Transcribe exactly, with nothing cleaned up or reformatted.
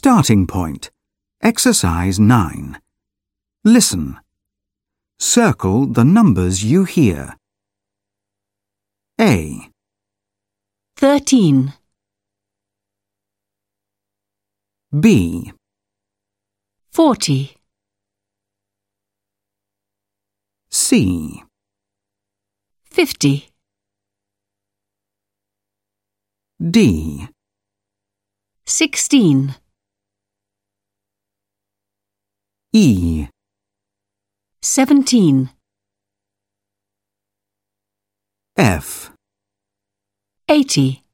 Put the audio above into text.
Starting point. Exercise nine. Listen. Circle the numbers you hear. A, thirteen, B, forty, C, fifty, D, sixteen, E, seventeen, F, eighty.